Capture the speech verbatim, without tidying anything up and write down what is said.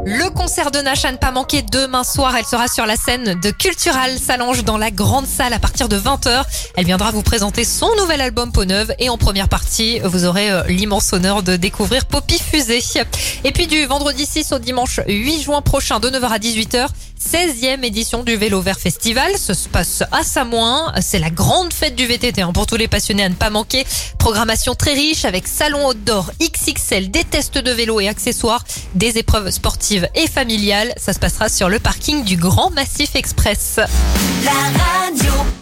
Le concert de Nash à ne pas manquer demain soir. Elle sera sur la scène de Cultural Salange dans la grande salle à partir de vingt heures. Elle viendra vous présenter son nouvel album Peau Neuve et en première partie, vous aurez l'immense honneur de découvrir Poppy Fusée. Et puis du vendredi six au dimanche huit juin prochain de neuf heures à dix-huit heures, seizième édition du Vélo Vert Festival. Ça se passe à Samoin. C'est la grande fête du V T T hein, pour tous les passionnés à ne pas manquer. Programmation très riche avec salon outdoor X X L, des tests de vélo et accessoires, des épreuves sportives et familiales. Ça se passera sur le parking du Grand Massif Express. La radio.